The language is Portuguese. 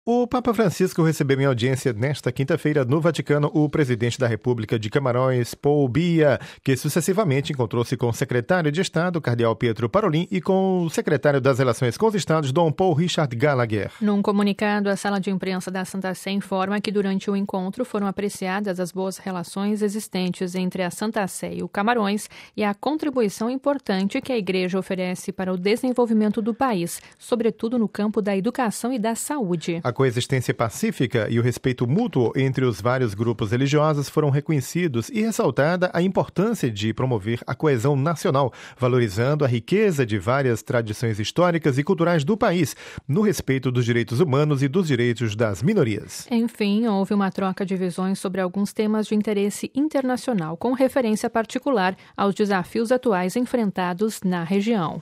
O Papa Francisco recebeu em audiência nesta quinta-feira no Vaticano o presidente da República de Camarões, Paul Biya, que sucessivamente encontrou-se com o secretário de Estado, cardeal Pietro Parolin, e com o secretário das Relações com os Estados, Dom Paul Richard Gallagher. Num comunicado, a sala de imprensa da Santa Sé informa que durante o encontro foram apreciadas as boas relações existentes entre a Santa Sé e o Camarões e a contribuição importante que a Igreja oferece para o desenvolvimento do país, sobretudo no campo da educação e da saúde. A coexistência pacífica e o respeito mútuo entre os vários grupos religiosos foram reconhecidos e ressaltada a importância de promover a coesão nacional, valorizando a riqueza de várias tradições históricas e culturais do país, no respeito dos direitos humanos e dos direitos das minorias. Enfim, houve uma troca de visões sobre alguns temas de interesse internacional, com referência particular aos desafios atuais enfrentados na região.